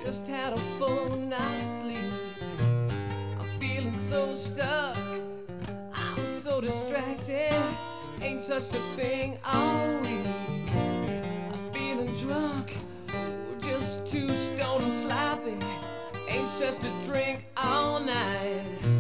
just had a full night's sleep. I'm feeling so stuck, I'm so distracted. Ain't touched a thing all week. I'm feeling drunk, just too stoned and sloppy. Ain't touched a drink all night.